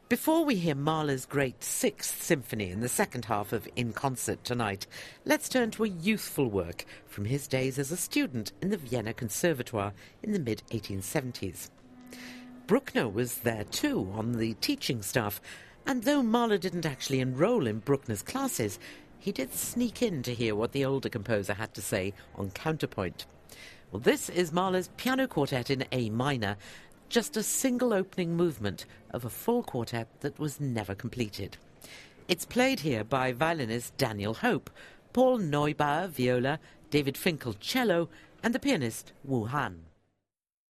Before we hear Mahler's great Sixth Symphony in the second half of In Concert tonight, let's turn to a youthful work from his days as a student in the Vienna Conservatoire in the mid-1870s. Bruckner was there too, on the teaching staff, and though Mahler didn't actually enroll in Bruckner's classes, he did sneak in to hear what the older composer had to say on counterpoint. Well, this is Mahler's Piano Quartet in A minor, just a single opening movement of a full quartet that was never completed. It's played here by violinist Daniel Hope, Paul Neubauer viola, David Finkel cello, and the pianist Wu Han.